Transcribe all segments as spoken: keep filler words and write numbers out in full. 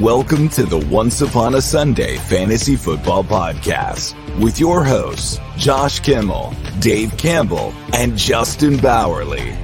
Welcome to the Once Upon a Sunday Fantasy Football Podcast with your hosts, Josh Kimmel, Dave Campbell, and Justin Bowerly.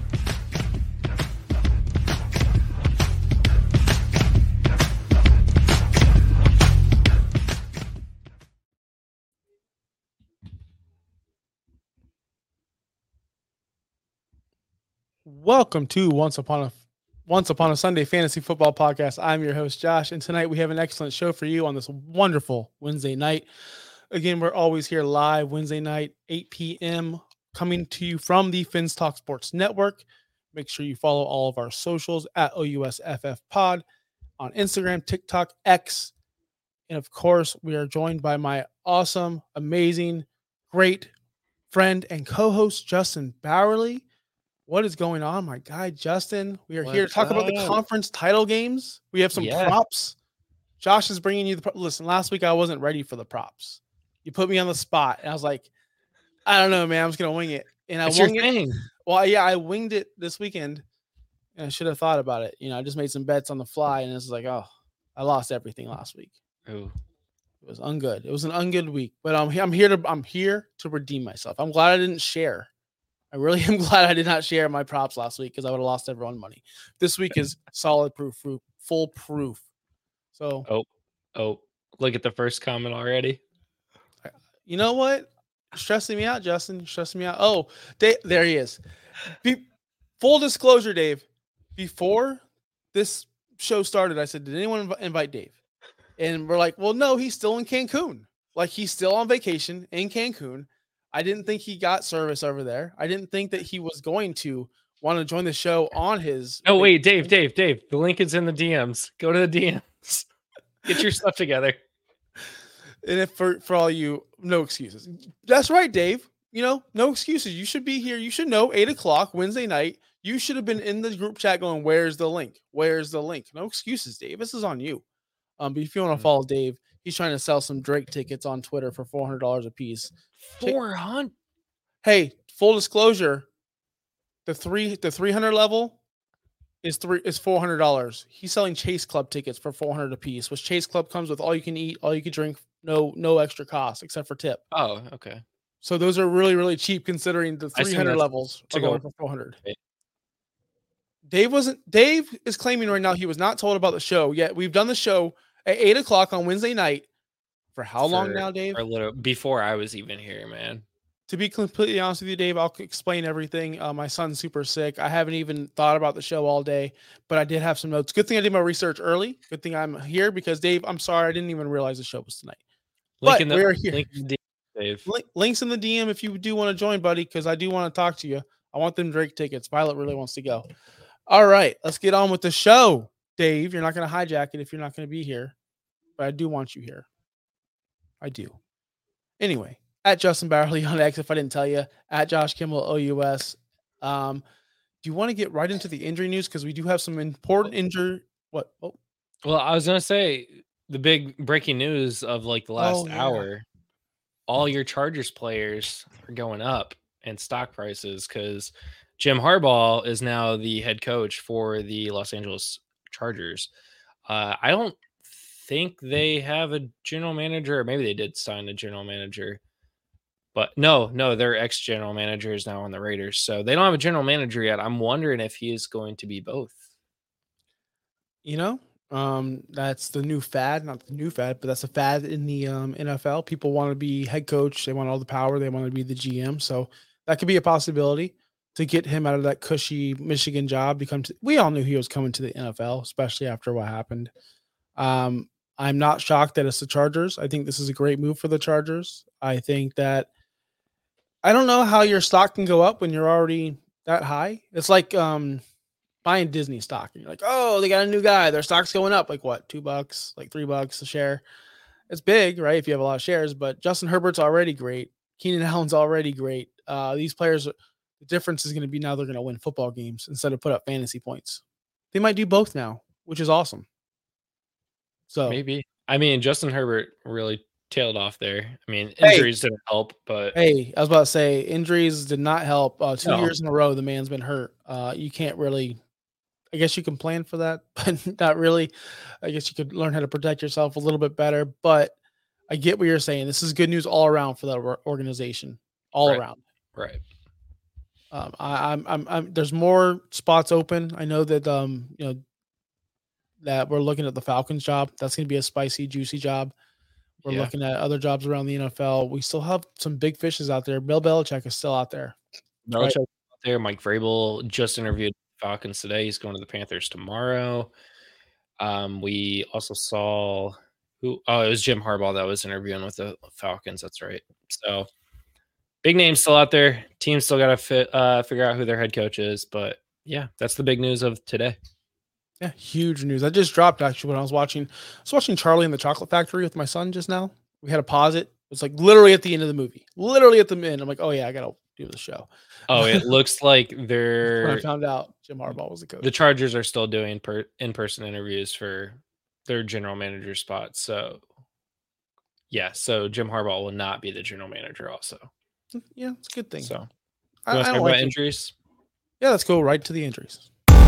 Welcome to Once Upon a Once Upon a Sunday Fantasy Football Podcast. I'm your host, Josh, and tonight we have an excellent show for you on this wonderful Wednesday night. Again, we're always here live Wednesday night, eight p.m., coming to you from the Fins Talk Sports Network. Make sure you follow all of our socials at O U S F F Pod on Instagram, TikTok, X, and of course, we are joined by my awesome, amazing, great friend and co-host, Justin Bowerly. What is going on, my guy, Justin? We are What's here to talk up? about the conference title games. We have some yeah. props. Josh is bringing you the pro- – listen, last week I wasn't ready for the props. You put me on the spot, and I was like, I don't know, man. I'm just going to wing it. And I it's winged your thing. it. Well, yeah, I winged it this weekend, and I should have thought about it. You know, I just made some bets on the fly, and it's like, oh, I lost everything last week. Ooh. It was ungood. It was an ungood week. But I'm, I'm here to I'm here to redeem myself. I'm glad I didn't share. I really am glad I did not share my props last week because I would have lost everyone money. This week is solid proof, proof, full proof. So, oh, oh, look at the first comment already. You know what? You're stressing me out, Justin. You're stressing me out. Oh, Dave, there he is. Be, full disclosure, Dave. Before this show started, I said, "Did anyone inv- invite Dave?" And we're like, "Well, no, he's still in Cancun. Like he's still on vacation in Cancun." I didn't think he got service over there. I didn't think that he was going to want to join the show on his. Oh, wait, Dave, Dave, Dave. The link is in the D Ms. Go to the D Ms. Get your stuff together. And if for, for all you, no excuses. That's right, Dave. You know, no excuses. You should be here. You should know eight o'clock Wednesday night. You should have been in the group chat going, where's the link? Where's the link? No excuses, Dave. This is on you. Um, but if you want to follow Dave, he's trying to sell some Drake tickets on Twitter for four hundred dollars a piece. four hundred Hey, full disclosure, the three the three hundred level is three is four hundred dollars. He's selling Chase Club tickets for four hundred a piece, which Chase Club comes with all you can eat, all you can drink, no no extra cost except for tip. Oh, okay. So those are really really cheap considering the three hundred levels are going for four hundred. Okay. Dave wasn't Dave is claiming right now he was not told about the show yet. We've done the show at eight o'clock on Wednesday night. For how for, long now, Dave? For a little before I was even here, man. To be completely honest with you, Dave, I'll explain everything. Uh, my son's super sick. I haven't even thought about the show all day, but I did have some notes. Good thing I did my research early. Good thing I'm here because, Dave, I'm sorry. I didn't even realize the show was tonight. Link but in the, we're here. Link in the D M, Dave. Link, links in the D M if you do want to join, buddy, because I do want to talk to you. I want them Drake tickets. Violet really wants to go. All right, let's get on with the show. Dave, you're not going to hijack it if you're not going to be here, but I do want you here. I do. Anyway, at Justin Bowerly on X, if I didn't tell you, at Josh Kimmel O U S. Um, do you want to get right into the injury news? Because we do have some important injury. What? Oh. Well, I was going to say the big breaking news of like the last oh, yeah. hour. All your Chargers players are going up in stock prices because Jim Harbaugh is now the head coach for the Los Angeles Chargers. Uh, I don't think they have a general manager, or maybe they did sign a general manager, but no, no, their ex-general manager is now on the Raiders, so they don't have a general manager yet. I'm wondering if he is going to be both. You know, um, that's the new fad, not the new fad, but that's a fad in the um, N F L. People want to be head coach. They want all the power. They want to be the G M. So that could be a possibility to get him out of that cushy Michigan job. To come to, we all knew he was coming to the N F L, especially after what happened. Um, I'm not shocked that it's the Chargers. I think this is a great move for the Chargers. I think that I don't know how your stock can go up when you're already that high. It's like um, buying Disney stock. And you're like, oh, they got a new guy. Their stock's going up like what, two bucks, like three bucks a share. It's big, right? If you have a lot of shares, but Justin Herbert's already great. Keenan Allen's already great. Uh, these players, the difference is going to be now they're going to win football games instead of put up fantasy points. They might do both now, which is awesome. So maybe. I mean, Justin Herbert really tailed off there. I mean, injuries hey, didn't help, but hey, I was about to say injuries did not help. Uh, two no. years in a row, the man's been hurt. Uh, you can't really I guess you can plan for that, but not really. I guess you could learn how to protect yourself a little bit better. But I get what you're saying. This is good news all around for that organization, all right. around. Right. Um, I, I'm, I'm, I'm, there's more spots open. I know that, um, you know, that we're looking at the Falcons job. That's going to be a spicy, juicy job. We're yeah. looking at other jobs around the N F L. We still have some big fishes out there. Bill Belichick is still out there. Belichick right? out there. Mike Vrabel just interviewed Falcons today. He's going to the Panthers tomorrow. Um, we also saw who? Oh, it was Jim Harbaugh that was interviewing with the Falcons. That's right. So big names still out there. Teams still got to fit, uh, figure out who their head coach is. But yeah, that's the big news of today. Yeah, huge news. I just dropped actually when I was watching. I was watching Charlie and the Chocolate Factory with my son just now. We had to pause it. It's like literally at the end of the movie. Literally at the end. I'm like, oh yeah, I gotta do the show. Oh, it looks like they're. When I found out Jim Harbaugh was the coach. The Chargers are still doing per, in-person interviews for their general manager spot. So, yeah, so Jim Harbaugh will not be the general manager. Also, yeah, it's a good thing. So, I, you want to talk like about it. injuries? Yeah, let's go right to the injuries.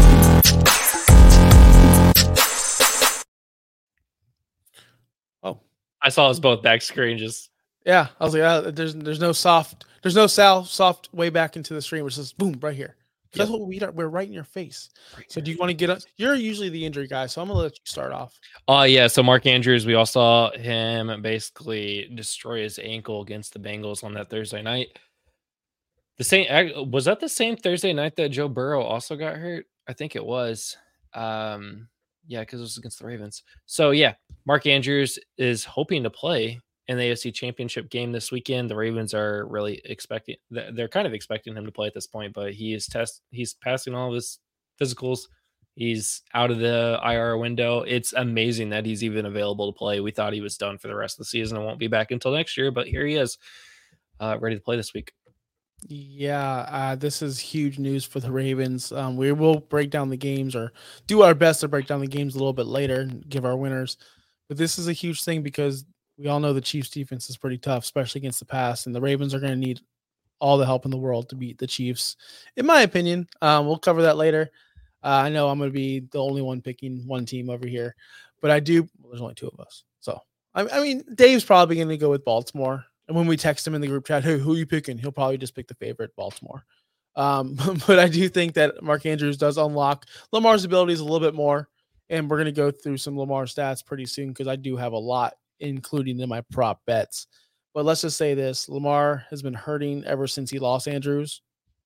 Oh, I saw us both back screen. Just yeah, I was like, ah, there's there's no soft, there's no sal soft way back into the stream, which is boom right here. Yep. That's what we are. We're right in your face. Right so, do you want to get up? You're usually the injury guy, so I'm gonna let you start off. Oh uh, yeah, so Mark Andrews, we all saw him basically destroy his ankle against the Bengals on that Thursday night. The same was that the same Thursday night that Joe Burrow also got hurt? I think it was. Um, yeah, because it was against the Ravens. So yeah, Mark Andrews is hoping to play in the A F C Championship game this weekend. The Ravens are really expecting, they're kind of expecting him to play at this point, but he is test, he's passing all of his physicals. He's out of the I R window. It's amazing that he's even available to play. We thought he was done for the rest of the season and won't be back until next year, but here he is, uh, ready to play this week. Yeah, uh, this is huge news for the Ravens. Um, we will break down the games or do our best to break down the games a little bit later and give our winners. But this is a huge thing because we all know the Chiefs defense is pretty tough, especially against the pass, and the Ravens are going to need all the help in the world to beat the Chiefs, in my opinion. Um, we'll cover that later. Uh, I know I'm going to be the only one picking one team over here, but I do. Well, there's only two of us. So, I, I mean, Dave's probably going to go with Baltimore. And when we text him in the group chat, hey, who are you picking? He'll probably just pick the favorite, Baltimore. Um, but I do think that Mark Andrews does unlock Lamar's abilities a little bit more. And we're going to go through some Lamar stats pretty soon because I do have a lot, including in my prop bets. But let's just say this. Lamar has been hurting ever since he lost Andrews.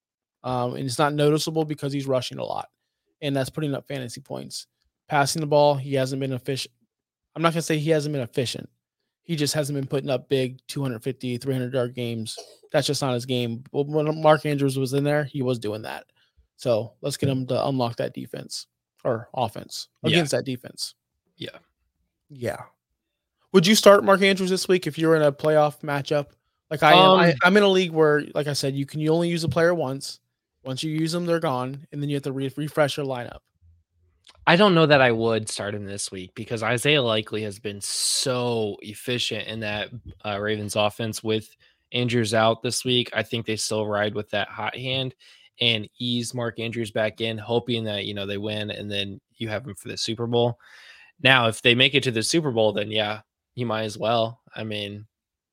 Um, and it's not noticeable because he's rushing a lot. And that's putting up fantasy points. Passing the ball, he hasn't been efficient. I'm not going to say he hasn't been efficient. He just hasn't been putting up big two fifty, three hundred yard games. That's just not his game. When Mark Andrews was in there, he was doing that. So let's get him to unlock that defense or offense against yeah. that defense. Yeah. Yeah. Would you start Mark Andrews this week if you were in a playoff matchup? Like I um, am. I, I'm in a league where, like I said, you can you only use a player once. Once you use them, they're gone. And then you have to re- refresh your lineup. I don't know that I would start him this week because Isaiah Likely has been so efficient in that uh, Ravens offense with Andrews out this week. I think they still ride with that hot hand and ease Mark Andrews back in, hoping that, you know, they win and then you have him for the Super Bowl. Now, if they make it to the Super Bowl, then yeah, you might as well. I mean,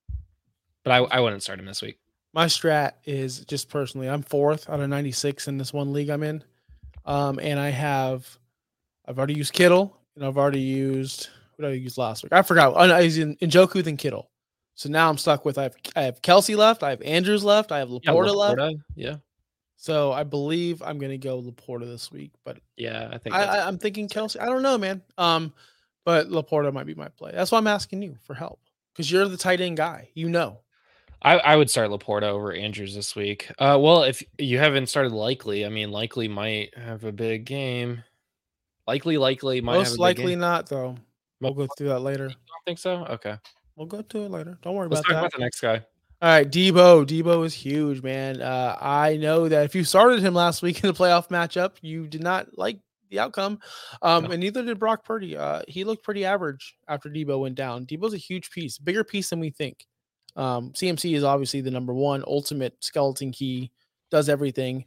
but I, I wouldn't start him this week. My strat is just personally, I'm fourth out of ninety-six in this one league I'm in. Um, and I have, I've already used Kittle, and I've already used what did I use last week? I forgot. I was in Njoku then Kittle. So now I'm stuck with I have I have Kelsey left, I have Andrews left, I have Laporta, yeah, Laporta left. Yeah. So I believe I'm gonna go Laporta this week, but yeah, I think I, I, I'm thinking Kelsey. I don't know, man. Um, but Laporta might be my play. That's why I'm asking you for help because you're the tight end guy. You know. I, I would start Laporta over Andrews this week. Uh, well, if you haven't started Likely, I mean, Likely might have a big game. Likely, likely, might most have a likely big game. not though. We'll go through that later. You don't think so? Okay, we'll go to it later. Don't worry Let's about talk that. About the next guy. All right, Debo. Debo is huge, man. Uh, I know that if you started him last week in the playoff matchup, you did not like the outcome, um, no. and neither did Brock Purdy. Uh, he looked pretty average after Debo went down. Debo's a huge piece, bigger piece than we think. Um, C M C is obviously the number one ultimate skeleton key, does everything.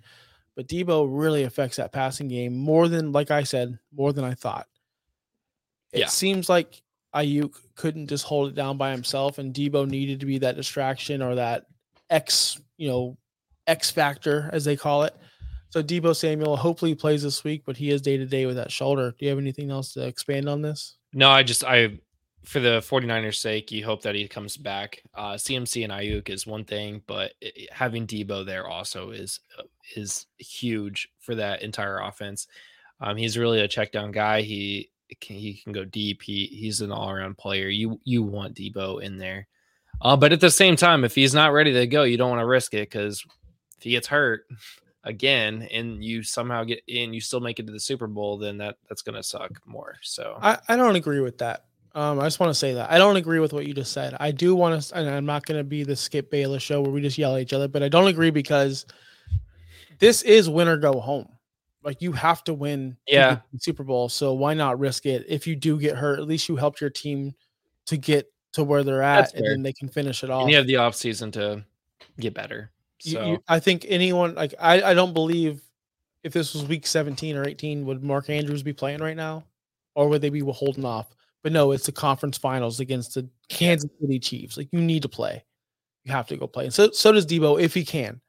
but Debo really affects that passing game more than, like I said, more than I thought. It Yeah. seems like Ayuk couldn't just hold it down by himself, and Debo needed to be that distraction or that X, you know, X factor, as they call it. So Debo Samuel hopefully plays this week, but he is day to day with that shoulder. Do you have anything else to expand on this? No, I just, I, for the 49ers sake, you hope that he comes back. Uh, C M C and Ayuk is one thing, but it, having Debo there also is, is huge for that entire offense. Um, he's really a check down guy. He can, he can go deep. He he's an all around player. You, you want Debo in there. Uh, but at the same time, if he's not ready to go, you don't want to risk it, because if he gets hurt again and you somehow get in, you still make it to the Super Bowl, then that that's going to suck more. So I, I don't agree with that. Um, I just want to say that I don't agree with what you just said. I do want to, and I'm not going to be the Skip Bayless show where we just yell at each other, but I don't agree because this is win or go home. Like, you have to win yeah. to get the Super Bowl. So why not risk it? If you do get hurt, at least you helped your team to get to where they're at, That's and fair. then they can finish it off. And you have the off season to get better. So You, you, I think anyone, like, I, I don't believe if this was week seventeen or eighteen, would Mark Andrews be playing right now, or would they be holding off? But no, it's the conference finals against the Kansas City Chiefs. Like, you need to play. You have to go play. And so, so does Debo if he can.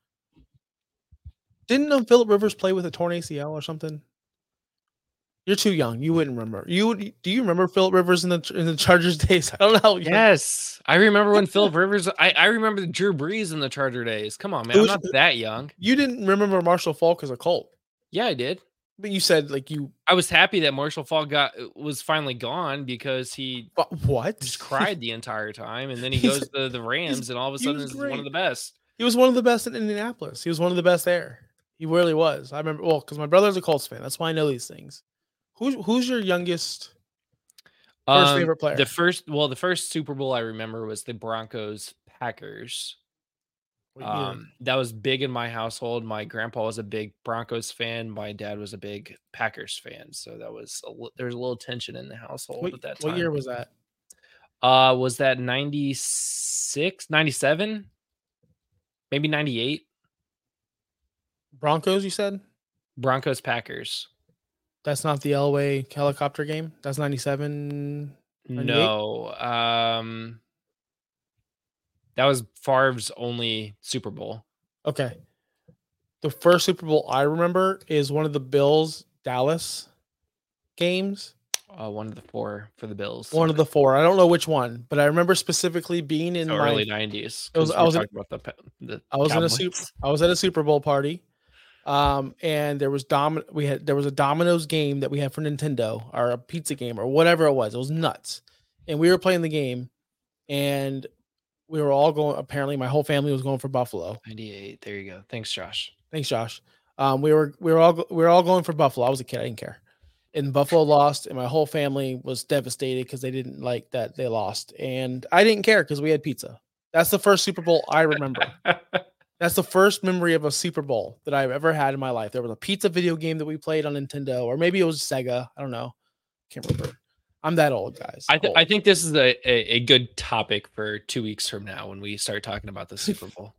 Didn't um, Phillip Rivers play with a torn A C L or something? You're too young. You wouldn't remember. You would, do you remember Phillip Rivers in the in the Chargers days? I don't know. Yes, I remember when Phillip Rivers. I, I remember the Drew Brees in the Charger days. Come on, man, I'm not that young. You didn't remember Marshall Faulk as a Colt? Yeah, I did. But you said like you. I was happy that Marshall Faulk got was finally gone, because he what just cried the entire time, and then he goes to the Rams, and all of a sudden is one of the best. He was one of the best in Indianapolis. He was one of the best there. He really was. I remember, well, because my brother's a Colts fan. That's why I know these things. Who's who's your youngest first um, favorite player? The first, well, the first Super Bowl I remember was the Broncos Packers. Um, that was big in my household. My grandpa was a big Broncos fan. My dad was a big Packers fan. So that was a, there was a little tension in the household what, at that time. What year was that? Uh, was that ninety-six, ninety-seven, maybe ninety-eight? Broncos, you said? Broncos Packers. That's not the Elway helicopter game. That's ninety-seven. ninety-eight? No. Um, that was Favre's only Super Bowl. Okay. The first Super Bowl I remember is one of the Bills Dallas games. Uh, one of the four for the Bills. One of the four. I don't know which one, but I remember specifically being in so my early nineties. It was, I was, in, about the, the I was in a super. I was at a Super Bowl party, um, and there was Dom. We had there was a Domino's game that we had for Nintendo, or a pizza game, or whatever it was. It was nuts, and we were playing the game, and we were all going. Apparently, my whole family was going for Buffalo. ninety-eight. There you go. Thanks, Josh. Thanks, Josh. Um, we were we were all we were all going for Buffalo. I was a kid. I didn't care. And Buffalo lost, and my whole family was devastated because they didn't like that they lost. And I didn't care because we had pizza. That's the first Super Bowl I remember. That's the first memory of a Super Bowl that I've ever had in my life. There was a pizza video game that we played on Nintendo, or maybe it was Sega. I don't know. Can't remember. I'm that old, guys. I, th- old. I think this is a, a, a good topic for two weeks from now when we start talking about the Super Bowl.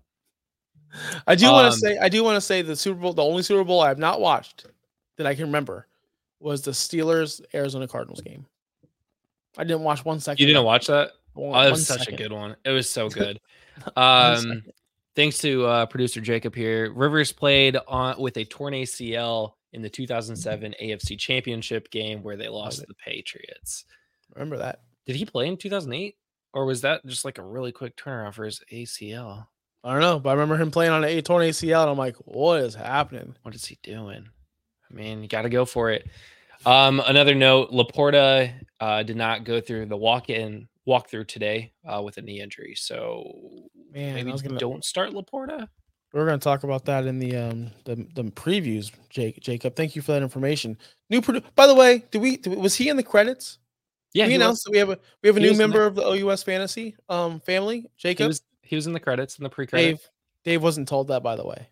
I do um, want to say, I do want to say the Super Bowl, the only Super Bowl I have not watched that I can remember was the Steelers Arizona Cardinals game. I didn't watch one second. You didn't watch that? One, oh, it was such second. a good one. It was so good. um, thanks to uh, producer Jacob here. Rivers played on with a torn A C L in the two thousand seven A F C Championship game where they lost to the Patriots. Remember that? Did he play in two thousand eight? Or was that just like a really quick turnaround for his A C L? I don't know, but I remember him playing on a torn A C L, and I'm like, what is happening? What is he doing? I mean, you got to go for it. Um, another note, Laporta uh, did not go through the walk-in walkthrough today uh, with a knee injury. So Man, maybe I was gonna, don't start Laporta. We're going to talk about that in the um the, the previews, Jake. Jacob, thank you for that information. New produ- By the way, did we did, was he in the credits? Yeah, we announced that we have a we have a he new member of the O U S Fantasy um family. Jacob, he was he was in the credits in the pre-credits. Dave, Dave wasn't told that, by the way.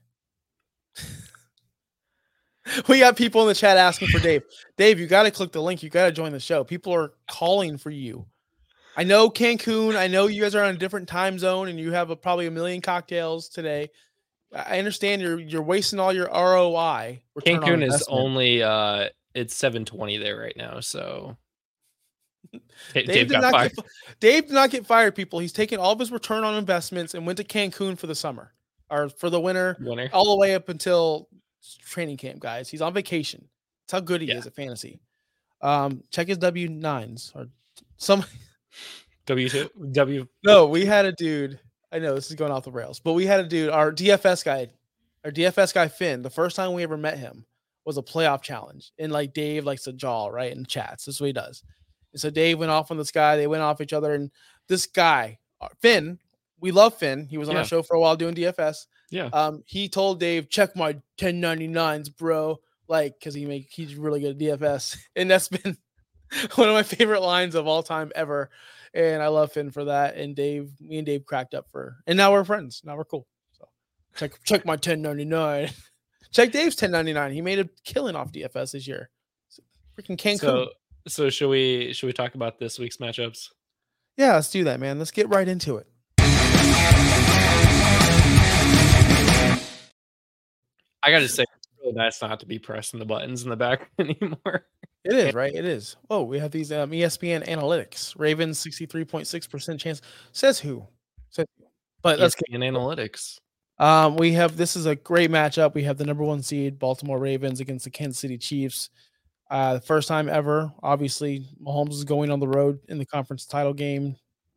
We got people in the chat asking for Dave. Dave, you got to click the link. You got to join the show. People are calling for you. I know Cancun. I know you guys are on a different time zone and you have a, probably a million cocktails today. I understand you're you're wasting all your R O I. Cancun is only uh, it's seven twenty there right now. So Dave, Dave, did not get, Dave did not get fired, people. He's taken all of his return on investments and went to Cancun for the summer or for the winter, winter. all the way up until training camp, guys. He's on vacation. That's how good he yeah. is at fantasy. Um, check his W nines or some W two W. No, we had a dude. I know this is going off the rails, but we had a dude, our D F S guy, our D F S guy Finn. The first time we ever met him was a playoff challenge, and like Dave likes to jaw right in chats. That's what he does. And so Dave went off on this guy. They went off each other, and this guy Finn, we love Finn. He was on yeah. our show for a while doing D F S. Yeah. Um, he told Dave, check my ten ninety-nines, bro. Like, because he make he's really good at D F S, and that's been one of my favorite lines of all time ever. And I love Finn for that. And Dave, me and Dave cracked up for, and now we're friends. Now we're cool. So check check my ten ninety-nine. Check Dave's ten ninety-nine. He made a killing off D F S this year. Freaking Cancun. So, so should we should we talk about this week's matchups? Yeah, let's do that, man. Let's get right into it. I gotta say, it's really nice not to be pressing the buttons in the back anymore. It is, right? It is. Oh, we have these um, E S P N analytics. Ravens sixty-three point six percent chance. Says who? Says who? But let's get in analytics. Um, we have this is a great matchup. We have the number one seed Baltimore Ravens against the Kansas City Chiefs. Uh, the first time ever. Obviously, Mahomes is going on the road in the conference title game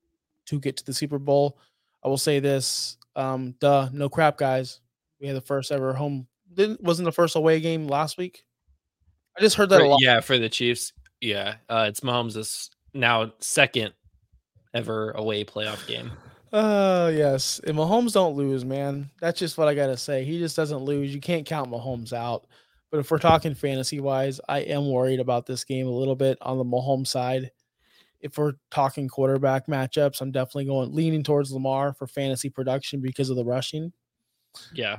to get to the Super Bowl. I will say this: um, duh, no crap, guys. We had the first ever home. Didn't wasn't the first away game last week. I just heard that for, a lot. Yeah, for the Chiefs. Yeah, uh, it's Mahomes' now second ever away playoff game. Oh, uh, yes. And Mahomes don't lose, man. That's just what I got to say. He just doesn't lose. You can't count Mahomes out. But if we're talking fantasy-wise, I am worried about this game a little bit on the Mahomes side. If we're talking quarterback matchups, I'm definitely going leaning towards Lamar for fantasy production because of the rushing. Yeah.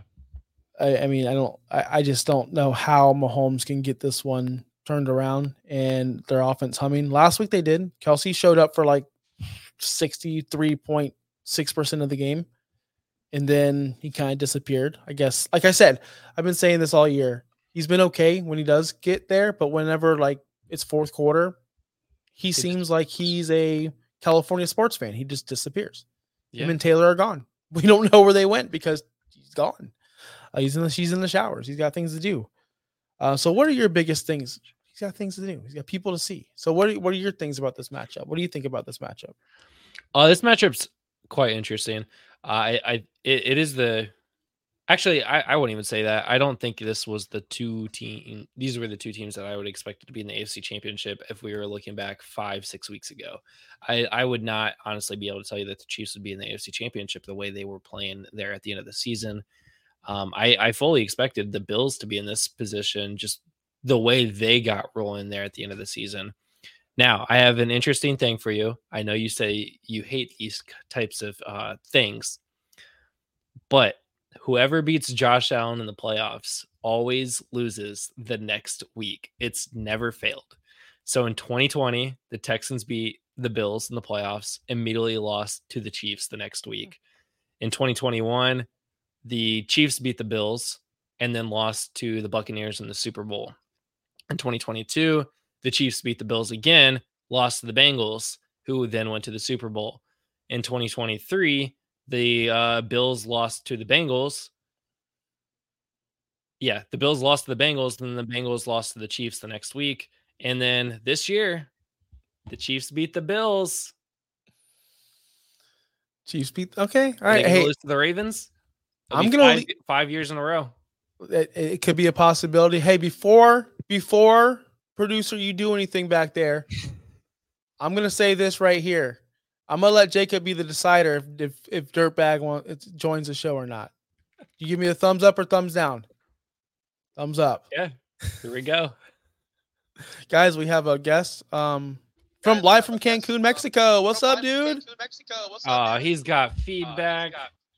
I, I mean, I don't. I, I just don't know how Mahomes can get this one turned around and their offense humming. Last week they did. Kelsey showed up for like sixty-three point six percent of the game, and then he kind of disappeared. I guess, like I said, I've been saying this all year. He's been okay when he does get there, but whenever like it's fourth quarter, he it's, seems like he's a California sports fan. He just disappears. Yeah. Him and Taylor are gone. We don't know where they went because he's gone. Uh, he's in the she's in the showers. He's got things to do. Uh, so, what are your biggest things? He's got things to do. He's got people to see. So, what are what are your things about this matchup? What do you think about this matchup? Uh, this matchup's quite interesting. Uh, I, I, it, it is the. Actually, I, I wouldn't even say that. I don't think this was the two team. These were the two teams that I would expect to be in the A F C Championship if we were looking back five, six weeks ago. I, I would not honestly be able to tell you that the Chiefs would be in the A F C Championship the way they were playing there at the end of the season. Um, I, I fully expected the Bills to be in this position, just the way they got rolling there at the end of the season. Now, I have an interesting thing for you. I know you say you hate these types of uh, things, but whoever beats Josh Allen in the playoffs always loses the next week. It's never failed. So in twenty twenty, the Texans beat the Bills in the playoffs, immediately lost to the Chiefs the next week. In twenty twenty-one, the Chiefs beat the Bills and then lost to the Buccaneers in the Super Bowl. In twenty twenty-two, the Chiefs beat the Bills again, lost to the Bengals, who then went to the Super Bowl. In twenty twenty-three, the uh, Bills lost to the Bengals. Yeah, the Bills lost to the Bengals, and then the Bengals lost to the Chiefs the next week. And then this year, the Chiefs beat the Bills. Chiefs beat. Okay, all right. Hey, lose to the Ravens. It'll I'm gonna five, le- five years in a row. It, it could be a possibility. Hey, before before producer, you do anything back there? I'm gonna say this right here. I'm gonna let Jacob be the decider if if, if Dirtbag wants, joins the show or not. You give me a thumbs up or thumbs down. Thumbs up. Yeah, here we go, guys. We have a guest um from live from Cancun, Mexico. What's up, dude? Oh, he's got feedback.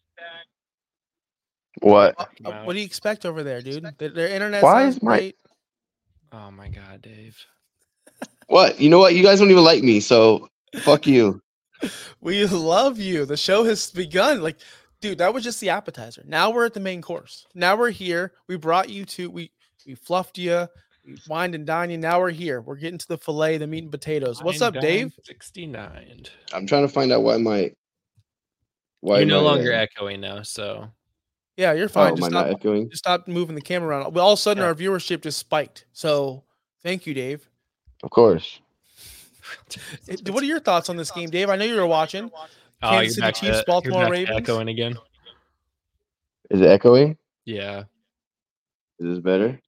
What? Uh, what do you expect over there, dude? Their, their internet. Why is my? great. Oh my God, Dave. What? You know what? You guys don't even like me, so fuck you. We love you. The show has begun. Like Dude, that was just the appetizer. Now we're at the main course. Now we're here. We brought you to we we fluffed you, we wined and dined you. Now we're here. We're getting to the fillet, the meat and potatoes. What's up, Dave? sixty-nine. I'm trying to find out why my why You're no my, longer uh, echoing now, so Yeah, you're fine. Oh, just, am I stop, not echoing? just stop moving the camera around. Well, all of a sudden Yeah. our viewership just spiked. So thank you, Dave. Of course. It- What are your thoughts on this game, Dave? I know you were watching. oh, Kansas you're City back, Chiefs, to, Baltimore you're back to Ravens. echoing again. Is it echoing? Yeah. Is this better?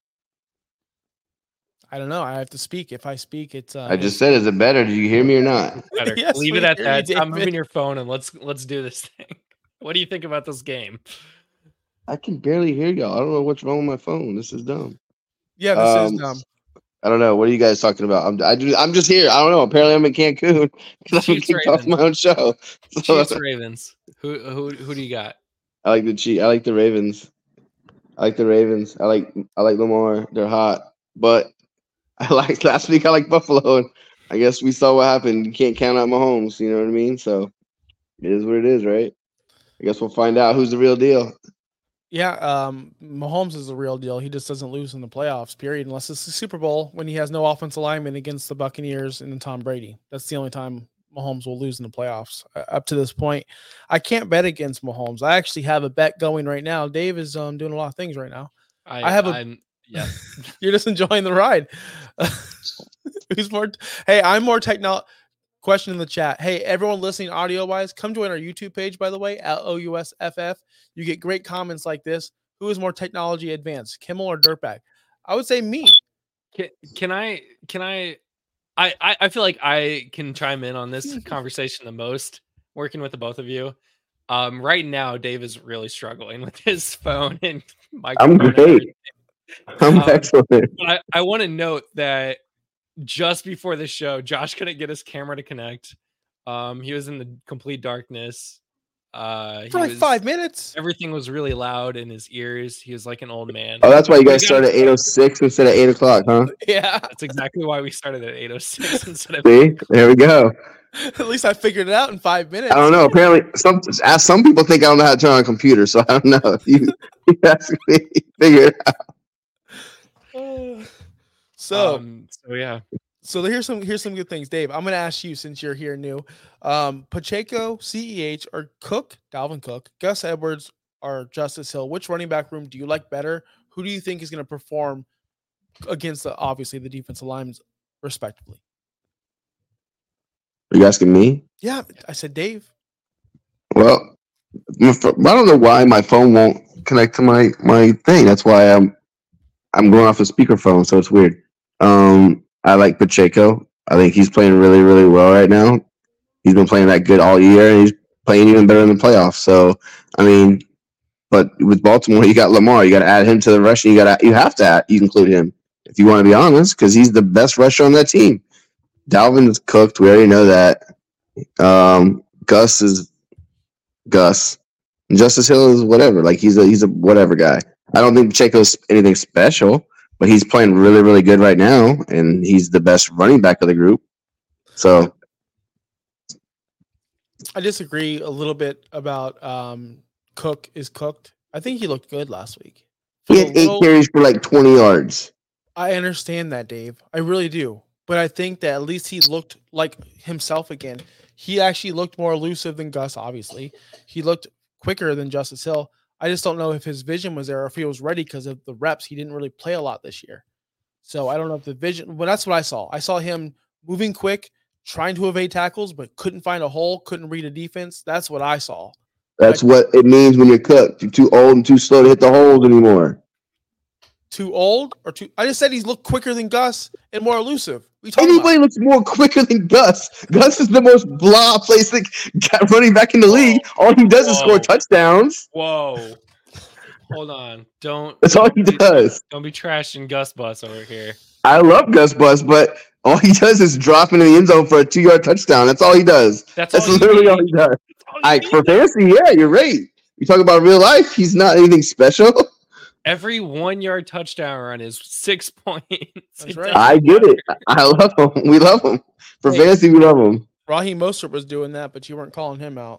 I don't know. I have to speak. If I speak, it's. Uh, I just said, is it better? Did you hear me or not? Better. Yes, Leave we it at hear that. you, Stop David. moving your phone and let's let's do this thing. What do you think about this game? I can barely hear y'all. I don't know what's wrong with my phone. This is dumb. Yeah, this Um, is dumb. I don't know. What are you guys talking about? I'm I do, I'm just here. I don't know. Apparently, I'm in Cancun because I'm Chiefs, kicked off Ravens. my own show. So, Chiefs, Ravens. Who who who do you got? I like the Chiefs. I like the Ravens. I like the Ravens. I like I like Lamar. They're hot. But I like last week. I like Buffalo, and I guess we saw what happened. You can't count out Mahomes. You know what I mean? So it is what it is, right? I guess we'll find out who's the real deal. Yeah, um, Mahomes is the real deal. He just doesn't lose in the playoffs, period, unless it's the Super Bowl when he has no offensive lineman against the Buccaneers and then Tom Brady. That's the only time Mahomes will lose in the playoffs. Uh, up to this point, I can't bet against Mahomes. I actually have a bet going right now. Dave is um, doing a lot of things right now. I, I have a- I'm, yeah. You're just enjoying the ride. Who's more? Hey, I'm more techno. Question in the chat. Hey, everyone listening audio wise, come join our YouTube page, by the way, L O U S F F. You get great comments like this. Who is more technology advanced, Kimmel or Dirtbag? I would say me. Can, can I can I, I I I feel like I can chime in on this conversation the most, working with the both of you. Um, right now, Dave is really struggling with his phone and microphone. I'm and great. everything. I'm Um, excellent. But I, I want to note that just before the show, Josh couldn't get his camera to connect. Um, he was in the complete darkness. Uh, he For like was, five minutes. everything was really loud in his ears. He was like an old man. Oh, that's why you We guys gotta- started at eight oh six instead of eight o'clock, huh? Yeah. That's exactly why we started at eight oh six instead of. See, there we go. At least I figured it out in five minutes. I don't know. Apparently, some as some people think I don't know how to turn on a computer, so I don't know. You, you ask me, figure it out. So, um, so yeah, so here's some here's some good things, Dave. I'm gonna ask you since you're here new. Um, Pacheco, C E H, or Cook, Dalvin Cook, Gus Edwards, or Justice Hill. Which running back room do you like better? Who do you think is going to perform against the obviously the defensive lines, respectively? Are you asking me? Yeah, I said Dave. Well, my ph- I don't know why my phone won't connect to my my thing. That's why I'm I'm going off a speakerphone, so it's weird. Um, I like Pacheco. I think he's playing really, really well right now. He's been playing that good all year, and he's playing even better in the playoffs. So, I mean, but with Baltimore, you got Lamar. You got to add him to the rushing. You got to you have to add, you include him if you want to be honest, because he's the best rusher on that team. Dalvin is cooked. We already know that. Um, Gus is Gus. And Justice Hill is whatever. Like he's a he's a whatever guy. I don't think Pacheco's anything special, but he's playing really, really good right now, and he's the best running back of the group. So I disagree a little bit about um, Cook is cooked. I think he looked good last week. he For had a eight little- carries for like twenty yards. I understand that, Dave. I really do. But I think that at least he looked like himself again. He actually looked more elusive than Gus, obviously. He looked quicker than Justice Hill. I just don't know if his vision was there or if he was ready because of the reps. He didn't really play a lot this year. So I don't know if the vision, well, that's what I saw. I saw him moving quick, trying to evade tackles, but couldn't find a hole, couldn't read a defense. That's what I saw. That's what it means when you're cooked. You're too old and too slow to hit the holes anymore. Too old or too, I just said he's looked quicker than Gus and more elusive. We talking Anybody about? looks more quicker than Gus. Gus is the most blah place that got running back in the league. All he does is Whoa. score touchdowns. whoa, hold on, don't. That's all he don't be- does. Don't be trashing Gus Bus over here. I love Gus Bus, but all he does is drop into the end zone for a two-yard touchdown. That's all he does. That's, That's all you literally need. all he does. That's all you I, need. for fantasy, yeah, you're right. You talk about real life, he's not anything special. Every one yard touchdown run is six points. That's It right. doesn't I get it. matter. I love him. We love him. For Hey. fantasy, we love him. Raheem Mostert was doing that, but you weren't calling him out.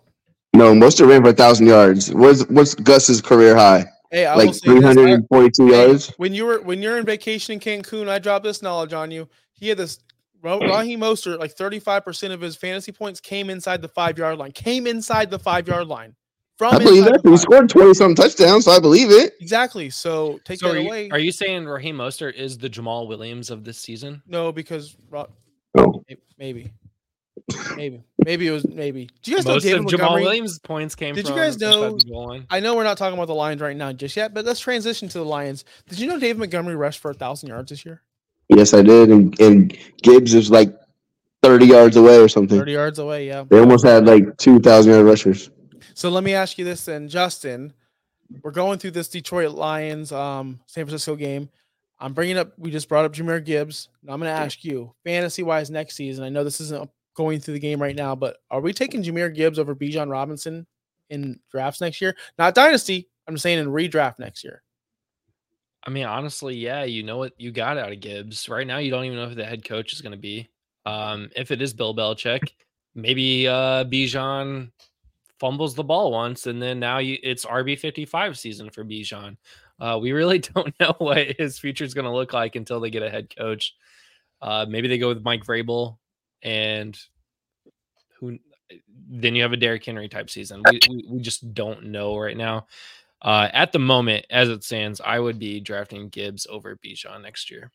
No, Mostert ran for a thousand yards. What's what's Gus's career high? Hey, I like three hundred and forty-two yards. Hey, when you were when you're in vacation in Cancun, I dropped this knowledge on you. He had this Raheem Mostert, like thirty-five percent of his fantasy points came inside the five yard line. Came inside the five yard line. From I believe that. He scored twenty some touchdowns, so I believe it. Exactly. So take so that are you, away. Are you saying Raheem Mostert is the Jamal Williams of this season? No, because oh. maybe. Maybe, maybe it was maybe. Do you guys Most know David of Jamal Montgomery? Williams' points came Did from? you guys know? I know we're not talking about the Lions right now just yet, but let's transition to the Lions. Did you know David Montgomery rushed for a thousand yards this year? Yes, I did, and, and Gibbs is like thirty yards away or something. Thirty yards away, yeah. They almost had like two thousand yard rushers. So let me ask you this then, Justin. We're going through this Detroit Lions, um, San Francisco game. I'm bringing up. We just brought up Jahmyr Gibbs. Now I'm going to ask you, fantasy wise, next season. I know this isn't going through the game right now, but are we taking Jahmyr Gibbs over Bijan Robinson in drafts next year? Not dynasty. I'm saying in redraft next year. I mean, honestly, yeah, you know what you got out of Gibbs. Right now, you don't even know who the head coach is going to be. Um, if it is Bill Belichick, maybe uh, Bijan fumbles the ball once, and then now you, it's R B fifty-five season for Bijan. Uh, we really don't know what his future is going to look like until they get a head coach. Uh, maybe they go with Mike Vrabel. And who then you have a Derrick Henry type season. We, we, we just don't know right now. Uh, at the moment, as it stands, I would be drafting Gibbs over Bijan next year.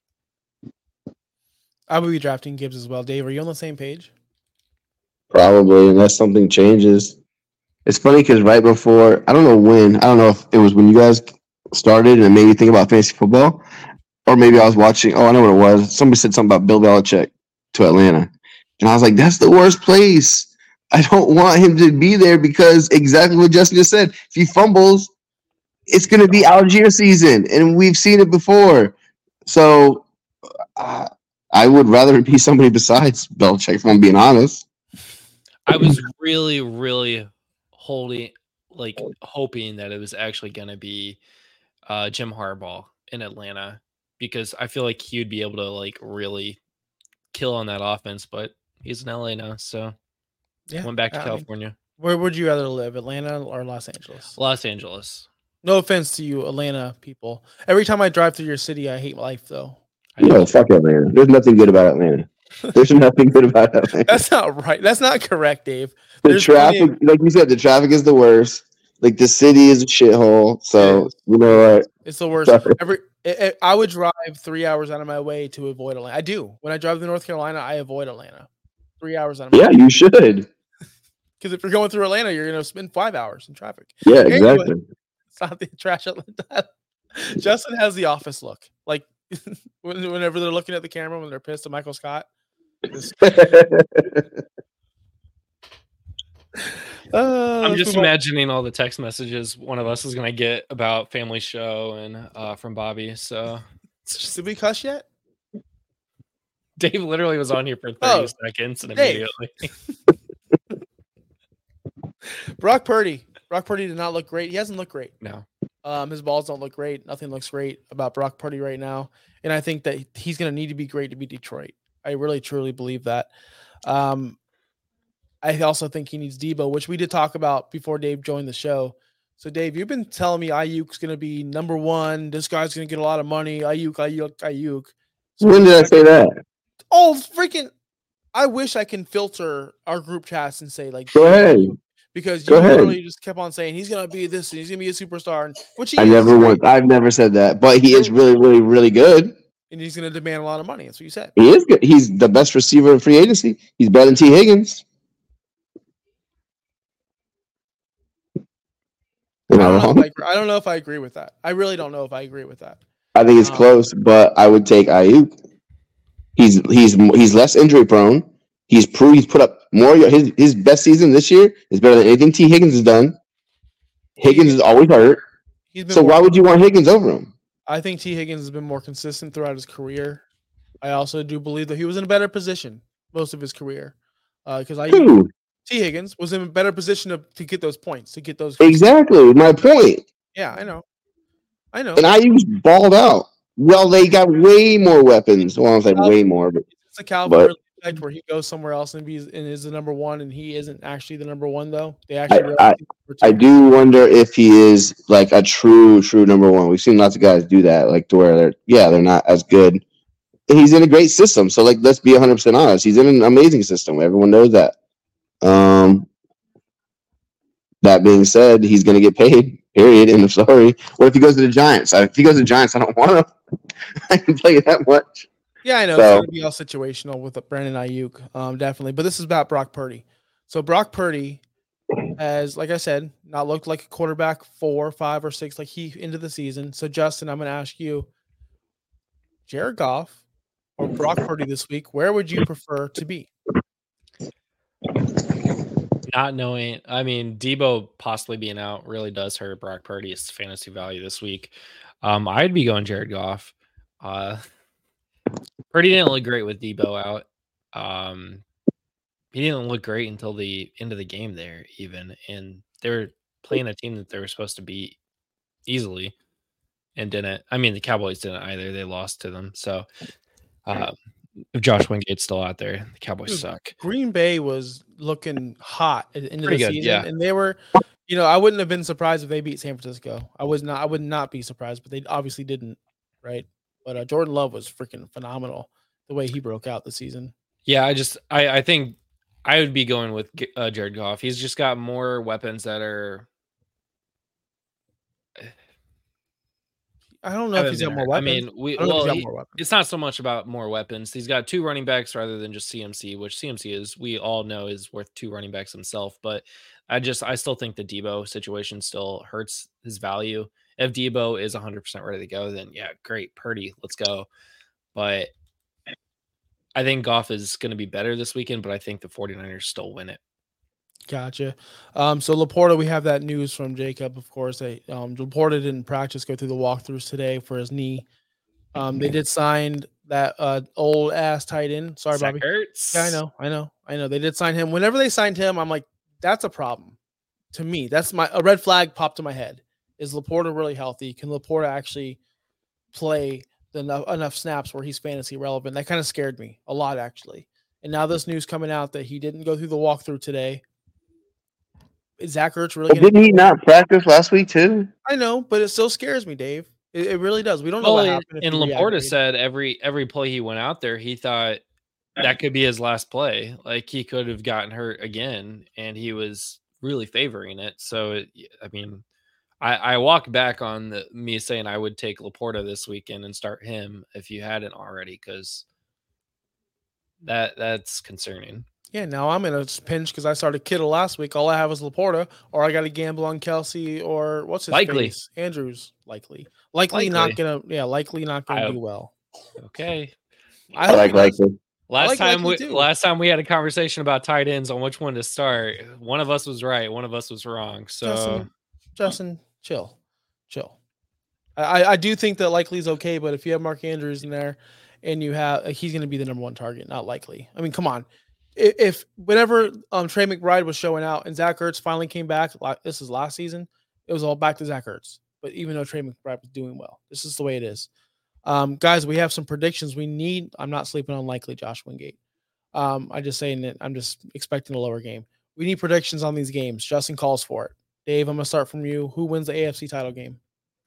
I would be drafting Gibbs as well. Dave, are you on the same page? Probably, unless something changes. It's funny because right before, I don't know when, I don't know if it was when you guys started and it made me think about fantasy football, or maybe I was watching, oh, I know what it was. Somebody said something about Bill Belichick to Atlanta. And I was like, that's the worst place. I don't want him to be there because exactly what Justin just said. If he fumbles, it's going to be Algier season, and we've seen it before. So uh, I would rather be somebody besides Belichick, if I'm being honest. I was really, really holding, like, hoping that it was actually going to be uh, Jim Harbaugh in Atlanta, because I feel like he would be able to, like, really kill on that offense, but he's in L A now, so yeah, went back to I California. Mean, where would you rather live, Atlanta or Los Angeles? Los Angeles. No offense to you, Atlanta people. Every time I drive through your city, I hate life, though. No, fuck Atlanta. There's nothing good about Atlanta. There's nothing good about Atlanta. That's not right. That's not correct, Dave. The There's traffic, of- like you said, the traffic is the worst. Like, the city is a shithole. So, you know what? It's the worst. Sorry. Every it, it, I would drive three hours out of my way to avoid Atlanta. I do. When I drive to North Carolina, I avoid Atlanta. Three hours out of my Yeah, way. you should. Because if you're going through Atlanta, you're going to spend five hours in traffic. Yeah, exactly. Anyway, it's not the trash Atlanta. Justin has the office look. Like, whenever they're looking at the camera when they're pissed at Michael Scott. Uh, I'm just imagining all the text messages one of us is going to get about Family Show and uh, from Bobby. So, did we cuss yet? Dave literally was on here for thirty oh, seconds and Dave. immediately. Brock Purdy. Brock Purdy did not look great. He hasn't looked great. No. Um, his balls don't look great. Nothing looks great about Brock Purdy right now. And I think that he's going to need to be great to beat Detroit. I really, truly believe that. Um, I also think he needs Debo, which we did talk about before Dave joined the show. So, Dave, you've been telling me Ayuk's going to be number one. This guy's going to get a lot of money. Ayuk, Ayuk, Ayuk. So when did I say that? Oh, freaking. I wish I can filter our group chats and say, like, go ahead. Because Go you ahead. literally just kept on saying he's going to be this and he's going to be a superstar. Which he I is, never right? once. I've never said that, but he is really, really, really good. And he's going to demand a lot of money. That's what you said. He is good. He's the best receiver in free agency. He's better than T. Higgins. Am I, I, wrong? I, I don't know if I agree with that. I really don't know if I agree with that. I think it's um, close, but I would take Ayuk. He's he's he's less injury prone. He's proved he's put up more. His his best season this year is better than anything T. Higgins has done. Higgins is always hurt. So why would you want Higgins over him? I think T. Higgins has been more consistent throughout his career. I also do believe that he was in a better position most of his career because uh, I T. Higgins was in a better position to, to get those points, to get those. Exactly my point. Yeah, I know, I know. And Ayuk's balled out. Well, they got way more weapons. Well, I was like way more, but it's a Calvin aspect where he goes somewhere else and be and is the number one, and he isn't actually the number one though? They actually. I, I, I do wonder if he is like a true, true number one. We've seen lots of guys do that, like to where they're yeah, they're not as good. He's in a great system, so like let's be one hundred percent honest. He's in an amazing system. Everyone knows that. Um, that being said, he's going to get paid. Period. End of story. What if he goes to the Giants? If he goes to the Giants, I don't want him. I can tell you that much. Yeah, I know. So, it's going to be all situational with Brandon Ayuk, um, definitely. But this is about Brock Purdy. So Brock Purdy has, like I said, not looked like a quarterback four, five, or six like he into the season. So Justin, I'm going to ask you, Jared Goff or Brock Purdy this week, where would you prefer to be? Not knowing, I mean, Debo possibly being out really does hurt Brock Purdy's fantasy value this week. Um, I'd be going Jared Goff. Uh, Purdy didn't look great with Debo out. Um, he didn't look great until the end of the game there, even. And they were playing a team that they were supposed to beat easily and didn't. I mean, the Cowboys didn't either. They lost to them. So, uh, if Josh Wingate's still out there, the Cowboys Dude, suck. Green Bay was looking hot at the end of Pretty the good, season, yeah. and they were, you know, I wouldn't have been surprised if they beat San Francisco. I was not, I would not be surprised, but they obviously didn't, right? But uh, Jordan Love was freaking phenomenal the way he broke out this season. Yeah, I just, I, I think I would be going with uh, Jared Goff. He's just got more weapons that are. I don't know if he's got more weapons. I mean, we I well, got he, more weapons. It's not so much about more weapons. He's got two running backs rather than just C M C, which C M C is we all know is worth two running backs himself. But I just I still think the Debo situation still hurts his value. If Debo is one hundred percent ready to go, then yeah, great, Purdy, let's go. But I think Goff is going to be better this weekend, but I think the 49ers still win it. Gotcha. Um, so Laporta, we have that news from Jacob, of course. They um, Laporta didn't practice, go through the walkthroughs today for his knee. Um, they did sign that uh, old ass tight end. Sorry, Zach Bobby. Ertz. Yeah, I know, I know, I know. They did sign him. Whenever they signed him, I'm like, that's a problem to me. That's my a red flag popped to my head. Is Laporta really healthy? Can Laporta actually play the enough, enough snaps where he's fantasy relevant? That kind of scared me a lot, actually. And now this news coming out that he didn't go through the walkthrough today. Is Zach Ertz really? Didn't he not practice last week too? I know, but it still scares me, Dave. It, it really does. We don't know well, what happened. And Laporta said every every play he went out there, he thought that could be his last play. Like he could have gotten hurt again, and he was really favoring it. So, it, I mean, I, I walk back on the, me saying I would take Laporta this weekend and start him if you hadn't already, because that that's concerning. Yeah, now I'm in a pinch because I started Kittle last week. All I have is Laporta, or I got to gamble on Kelsey or what's his likely face? Andrews. Likely, likely, likely. not gonna. Yeah, likely not gonna I, do well. Okay, I, I like likely. Last like time likely we too. last time we had a conversation about tight ends on which one to start. One of us was right, one of us was wrong. So Justin, Justin chill, chill. I I do think that likely is okay, but if you have Mark Andrews in there, and you have he's going to be the number one target, not likely. I mean, come on. If whenever um, Trey McBride was showing out and Zach Ertz finally came back, like this is last season, it was all back to Zach Ertz. But even though Trey McBride was doing well, this is the way it is. Um, guys, we have some predictions we need. I'm not sleeping on likely Josh Wingate. Um, I'm just saying that I'm just expecting a lower game. We need predictions on these games. Justin calls for it. Dave, I'm going to start from you. Who wins the A F C title game?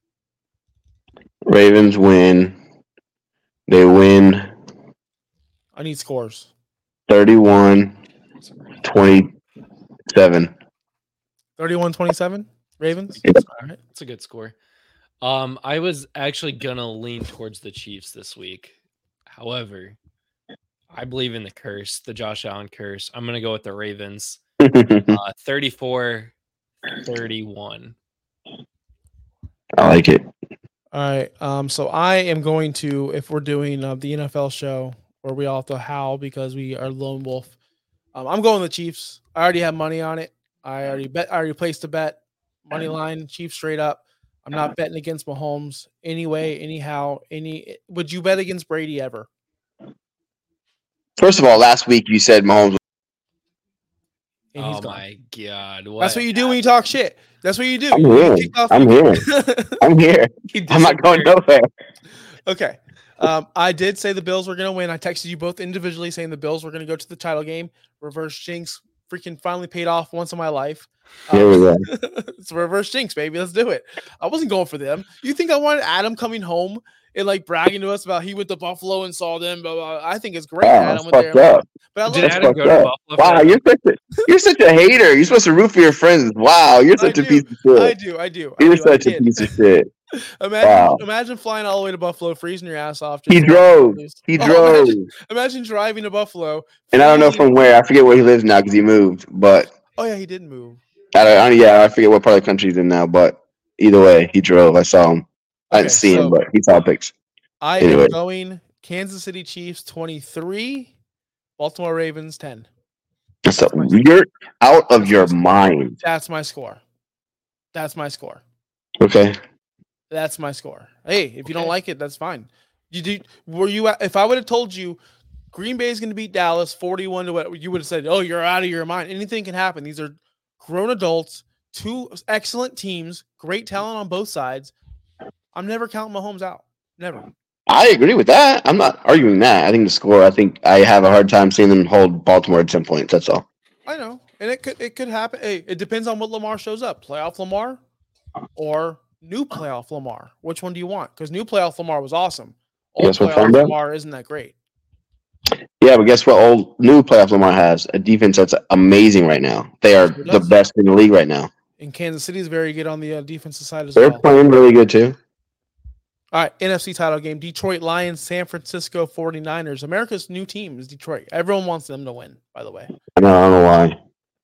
Ravens win. They win. I need scores. thirty-one twenty-seven. thirty-one twenty-seven? Ravens? Yeah. All right. That's a good score. Um, I was actually gonna lean towards the Chiefs this week. However, I believe in the curse, the Josh Allen curse. I'm gonna go with the Ravens. uh, thirty-four thirty-one. I like it. All right. Um, so I am going to, if we're doing uh, the N F L show where we all have to howl because we are lone wolf, um, I'm going the Chiefs. I already have money on it. I already bet. I already placed a bet. Money line, Chiefs straight up. I'm not betting against Mahomes anyway, anyhow. Any would you bet against Brady ever? First of all, last week you said Mahomes. And he's oh gone. my god! What That's what you do when you talk shit. That's what you do. I'm You here. kick off I'm people. here. I'm here. I'm not going nowhere. Okay. Um, I did say the Bills were going to win. I texted you both individually saying the Bills were going to go to the title game. Reverse jinx freaking finally paid off once in my life. Um, Here we go. It's reverse jinx, baby. Let's do it. I wasn't going for them. You think I wanted Adam coming home and like bragging to us about he went to Buffalo and saw them? Blah, blah. I think it's great. Oh, Adam went there. fucked up. But I love Did it. Adam go to Fucked up. Buffalo? Wow, you're such a you're such a hater. You're supposed to root for your friends. Wow, you're I such a do. piece of shit. I do. I do. I You're do. I such a did. piece of shit. Imagine, Wow. imagine flying all the way to Buffalo, freezing your ass off. just He to watch drove. the Blues. He Oh, drove. Imagine, imagine driving to Buffalo. And I don't know freezing- from where. I forget where he lives now because he moved. But Oh yeah, he did move. I don't, I don't- yeah, I forget what part of the country he's in now. But either way, he drove. I saw him. I Okay, didn't see so- him, but he saw pics. I Anyway. am going Kansas City Chiefs twenty-three, Baltimore Ravens ten. So my- you're out of that's your my- mind. That's my score. That's my score. Okay. That's my score. Hey, if you don't Okay. like it, that's fine. You do. Were you? If I would have told you Green Bay is going to beat Dallas forty-one to what, you would have said, "Oh, you're out of your mind." Anything can happen. These are grown adults, two excellent teams, great talent on both sides. I'm never counting Mahomes out. Never. I agree with that. I'm not arguing that. I think the score, I think I have a hard time seeing them hold Baltimore at ten points. That's all. I know, and it could it could happen. Hey, it depends on what Lamar shows up. Playoff Lamar or new playoff Lamar. Which one do you want? Because new playoff Lamar was awesome. Old Guess what, playoff Fernando? Lamar isn't that great. Yeah, but guess what? Old new playoff Lamar has a defense that's amazing right now. They are Sure the does. best in the league right now. And Kansas City is very good on the uh, defensive side as They're well. playing really good too. All right, N F C title game. Detroit Lions, San Francisco forty-niners. America's new team is Detroit. Everyone wants them to win, by the way. I don't, I don't know why.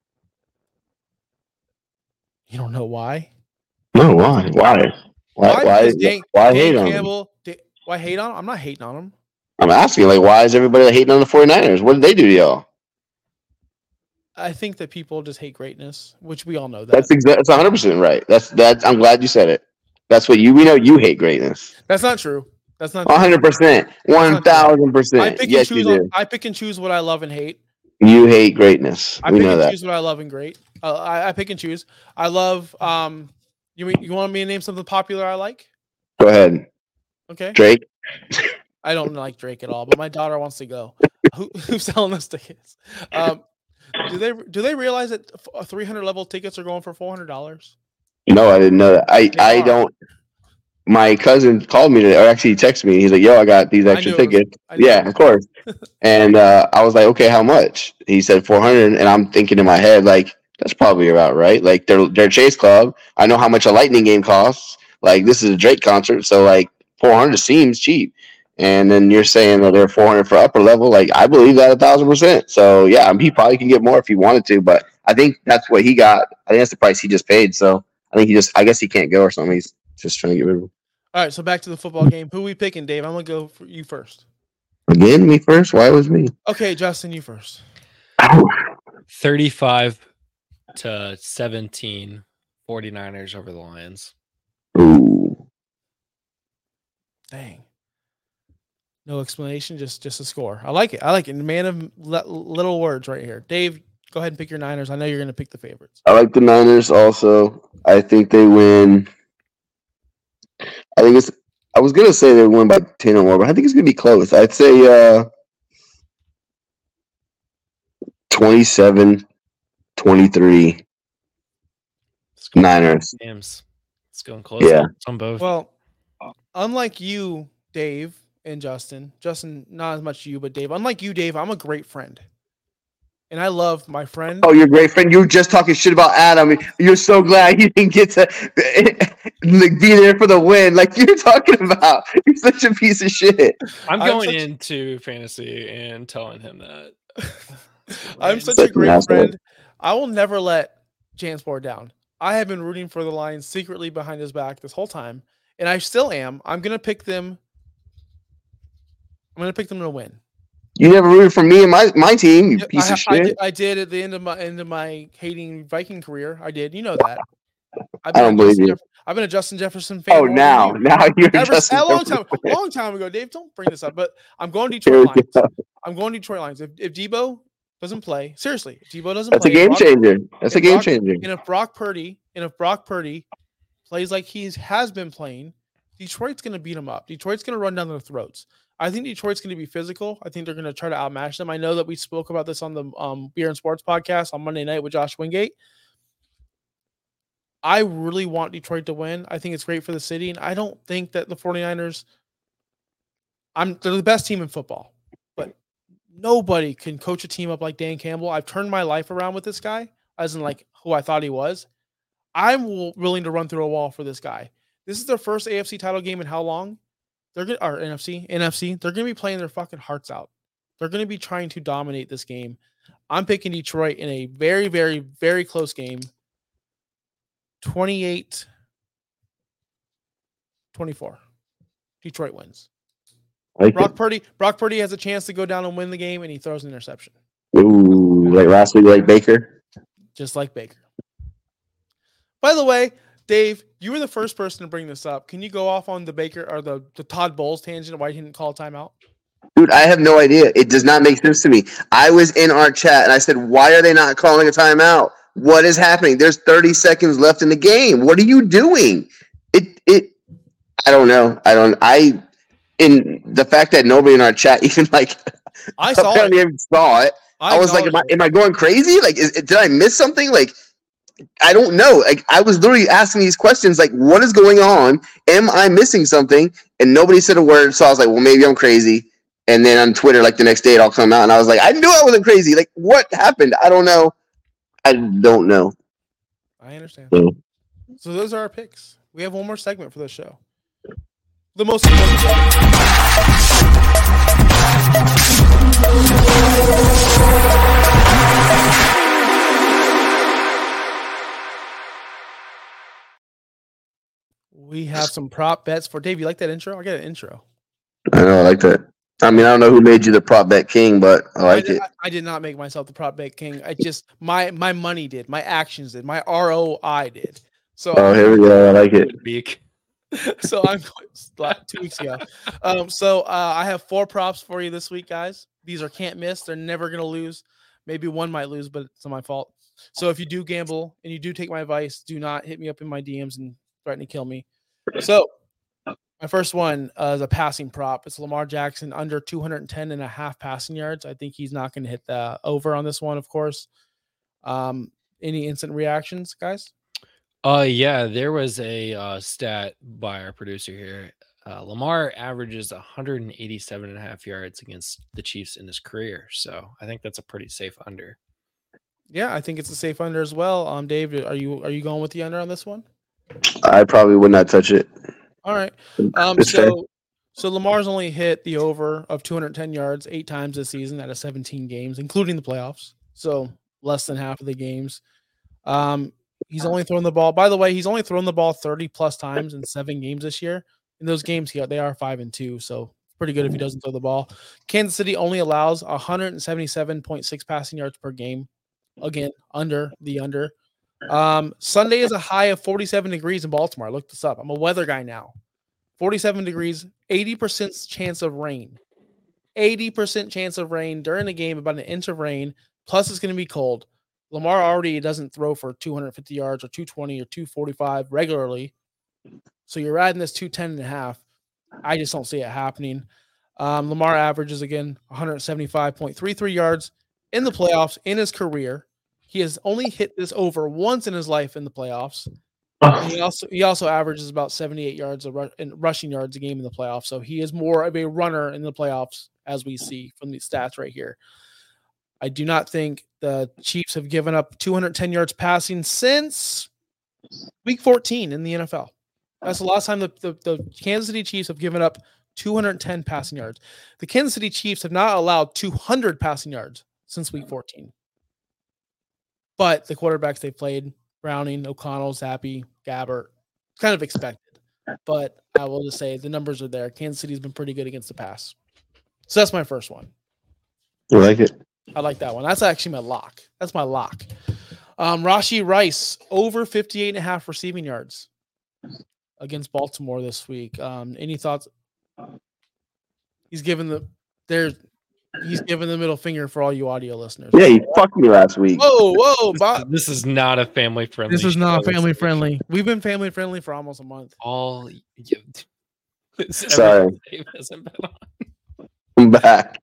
You don't know why? No, why? Why? Why? Why? Because Dan- Why Dan hate on them? Campbell, Da- why hate on him? I'm not hating on him. I'm asking, like, why is everybody hating on the 49ers? What did they do to y'all? I think that people just hate greatness, which we all know that. That's exactly. That's one hundred percent right. That's that's. I'm glad you said it. That's what you. We know you hate greatness. That's not true. That's not one hundred percent. One thousand I percent. pick Yes, and you choose. do. On, I pick and choose what I love and hate. You hate greatness. I We pick know and that. choose what I love and great. Uh, I, I pick and choose. I love. Um, you mean- you want me to name something popular I like? Go ahead, Okay. Drake. I don't like Drake at all, but my daughter wants to go. Who, who's selling us tickets? Um, do they do they realize that three hundred level tickets are going for four hundred dollars? No, I didn't know that. I They I are. don't. My cousin called me today, or actually he texted me. He's like, "Yo, I got these extra knew it was- tickets." I knew it Yeah, was- of course. And uh, I was like, "Okay, how much?" He said four hundred, and I'm thinking in my head like, "That's probably about right." Like they're they're Chase Club. I know how much a Lightning game costs. Like this is a Drake concert, so like four hundred seems cheap. And then you're saying that they're four hundred for upper level. Like I believe that a thousand percent. So yeah, he probably can get more if he wanted to, but I think that's what he got. I think that's the price he just paid. So I think he just, I guess he can't go or something. He's just trying to get rid of him. All right, so back to the football game. Who we picking, Dave? I'm gonna go for you first. Again, me first. Why was me? Okay, Justin, you first. thirty-five to seventeen 49ers over the Lions. Ooh. Dang. No explanation, just just a score. I like it. I like it. Man of le- little words right here. Dave, go ahead and pick your Niners. I know you're gonna pick the favorites. I like the Niners also. I think they win. I think it's, I was going to say they win by ten or more, but I think it's going to be close. I'd say uh, twenty-seven twenty-three It's going Niners. Games. It's going close. Yeah. On both. Well, unlike you, Dave and Justin, Justin, not as much you, but Dave. Unlike you, Dave, I'm a great friend, and I love my friend. Oh, you're a great friend. You were just talking shit about Adam. You're so glad he didn't get to like, be there for the win. Like you're talking about. You're such a piece of shit. I'm I'm going such- into fantasy and telling him that. I'm such Such a an great asshole. friend. I will never let Jansport down. I have been rooting for the Lions secretly behind his back this whole time, and I still am. I'm gonna pick them. I'm gonna pick them to win. You never rooted for me and my, my team, you Yeah, piece I, of I shit. did, I did at the end of my end of my hating Viking career. I did. You know that. I've I don't a believe Justin you. Jeff- I've been a Justin Jefferson fan. Oh, more than now. you. Now you're Ever, just a long time, long time ago, Dave. Don't bring this up, but I'm going Detroit Here we Lions. go. I'm going Detroit Lions. If if Debo doesn't play, seriously, if Debo doesn't That's a play, game Brock- changer. That's a and game Brock- changer. And if Brock Purdy, and if Brock Purdy plays like he has been playing, Detroit's going to beat them up. Detroit's going to run down their throats. I think Detroit's going to be physical. I think they're going to try to outmatch them. I know that we spoke about this on the um, Beer and Sports podcast on Monday night with Josh Wingate. I really want Detroit to win. I think it's great for the city, and I don't think that the 49ers I'm they're the best team in football, but nobody can coach a team up like Dan Campbell. I've turned my life around with this guy, as in like who I thought he was. I'm willing to run through a wall for this guy. This is their first A F C title game in how long? They're going to, or N F C, N F C. They're going to be playing their fucking hearts out. They're going to be trying to dominate this game. I'm picking Detroit in a very, very, very close game. twenty-eight twenty-four. Detroit wins. Like Brock it. Purdy Brock Purdy has a chance to go down and win the game, and he throws an interception. Ooh, like last week, like Baker? Just like Baker. By the way, Dave, you were the first person to bring this up. Can you go off on the Baker or the, the Todd Bowles tangent why he didn't call a timeout? Dude, I have no idea. It does not make sense to me. I was in our chat, and I said, why are they not calling a timeout? What is happening? There's thirty seconds left in the game. What are you doing? It it I don't know. I don't I in the fact that nobody in our chat even like I saw it. Even saw it. I, I was like, am I, am I going crazy? Like, is, did I miss something? Like, I don't know. Like, I was literally asking these questions. Like, what is going on? Am I missing something? And nobody said a word. So I was like, well, maybe I'm crazy. And then on Twitter, like the next day, it all come out, and I was like, I knew I wasn't crazy. Like, what happened? I don't know. I don't know. I understand. So, so those are our picks. We have one more segment for the show. The most important. We have some prop bets for Dave. You like that intro? I got an intro. I know. I like that. I mean, I don't know who made you the prop bet king, but I like I did, it. I, I did not make myself the prop bet king. I just my my money did, my actions did, my R O I did. So oh, here we go. I like it. Beak. So I'm two weeks ago. Um, so uh, I have four props for you this week, guys. These are can't miss. They're never gonna lose. Maybe one might lose, but it's not my fault. So if you do gamble and you do take my advice, do not hit me up in my D Ms and threaten to kill me. So my first one uh, is a passing prop. It's Lamar Jackson under two hundred ten and a half passing yards. I think he's not going to hit the over on this one, of course. Um, any instant reactions, guys? Uh, yeah, there was a uh, stat by our producer here. Uh, Lamar averages one hundred eighty-seven and a half yards against the Chiefs in his career. So I think that's a pretty safe under. Yeah, I think it's a safe under as well. Um, Dave, are you are you going with the under on this one? I probably would not touch it. All right. Um, so, so Lamar's only hit the over of two hundred ten yards eight times this season out of seventeen games, including the playoffs. So less than half of the games. Um, he's only thrown the ball. By the way, he's only thrown the ball thirty plus times in seven games this year. In those games, he, they are five and two. So pretty good if he doesn't throw the ball. Kansas City only allows one hundred seventy-seven point six passing yards per game. Again, under the under. Um, Sunday is a high of forty-seven degrees in Baltimore. I looked this up. I'm a weather guy now. forty-seven degrees, eighty percent chance of rain. eighty percent chance of rain during the game, about an inch of rain. Plus, it's going to be cold. Lamar already doesn't throw for two hundred fifty yards or two twenty or two forty-five regularly. So you're adding this two ten and a half. I just don't see it happening. Um, Lamar averages, again, one hundred seventy-five point three three yards in the playoffs in his career. He has only hit this over once in his life in the playoffs. And he also he also averages about seventy-eight yards of in rushing yards a game in the playoffs. So he is more of a runner in the playoffs, as we see from the stats right here. I do not think the Chiefs have given up two hundred ten yards passing since week fourteen in the N F L. That's the last time the, the, the Kansas City Chiefs have given up two hundred ten passing yards. The Kansas City Chiefs have not allowed two hundred passing yards since week fourteen. But the quarterbacks they played, Browning, O'Connell, Zappi, Gabbert, kind of expected. But I will just say the numbers are there. Kansas City's been pretty good against the pass. So that's my first one. I like it. I like that one. That's actually my lock. That's my lock. Um, Rashee Rice, over fifty-eight and a half receiving yards against Baltimore this week. Um, any thoughts? He's given the there's he's given the middle finger for all you audio listeners. Yeah, he fucked me last week. Whoa, whoa, Bob. This is not a family friendly. This is not family friendly. We've been family friendly for almost a month. All Sorry. Dave hasn't been on. I'm back.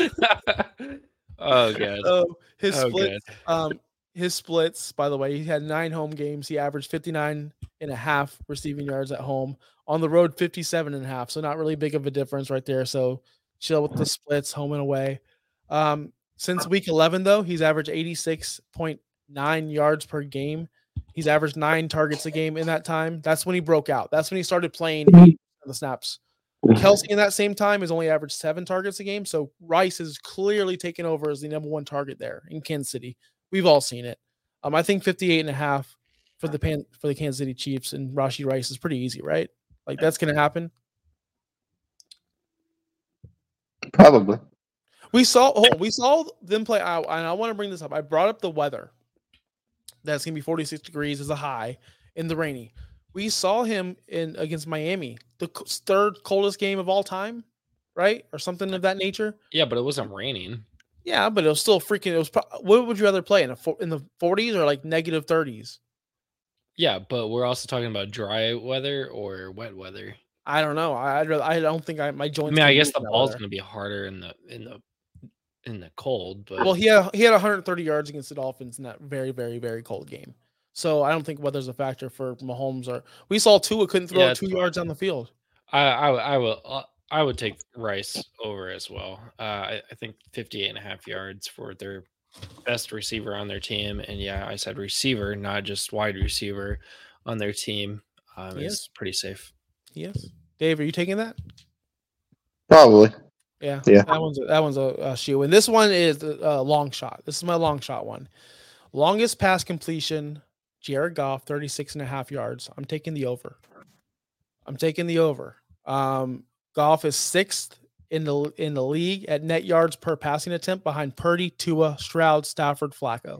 Oh god. So his Oh, splits, um, his splits, by the way, he had nine home games. He averaged fifty-nine and a half receiving yards at home. On the road, fifty-seven and a half. So not really big of a difference right there. So chill with the splits, home and away. Um, since week eleven, though, he's averaged eighty-six point nine yards per game. He's averaged nine targets a game in that time. That's when he broke out. That's when he started playing eighty percent of the snaps. Kelsey in that same time has only averaged seven targets a game. So Rice is clearly taken over as the number one target there in Kansas City. We've all seen it. Um, I think fifty-eight and a half for the pan, for the Kansas City Chiefs and Rashee Rice is pretty easy, right? Like that's going to happen. Probably. We saw oh, we saw them play out, and I want to bring this up. I brought up the weather. That's going to be forty-six degrees as a high in the rainy. We saw him in against Miami, the third coldest game of all time, right? Or something of that nature. Yeah, but it wasn't raining. Yeah, but it was still freaking. It was. What would you rather play in a in the forties or like negative thirties? Yeah, but we're also talking about dry weather or wet weather. I don't know. I I'd rather, I don't think I my joints. I mean, I guess the ball's going to be harder in the in the in the cold. But well, he had he had one hundred thirty yards against the Dolphins in that very very very cold game. So I don't think weather's a factor for Mahomes. Or we saw Tua couldn't throw Yeah, two yards on the field. I I, I will uh, I would take Rice over as well. Uh, I, I think fifty-eight and a half yards for their best receiver on their team. And yeah, I said receiver, not just wide receiver on their team. Um, Yes. is pretty safe. Yes. Dave, are you taking that? Probably. Yeah. Yeah. That one's a, that one's a, a shoe. And this one is a, a long shot. This is my long shot one. Longest pass completion, Jared Goff, thirty-six and a half yards. I'm taking the over. I'm taking the over. Um, Goff is sixth in the in the league at net yards per passing attempt behind Purdy, Tua, Stroud, Stafford, Flacco.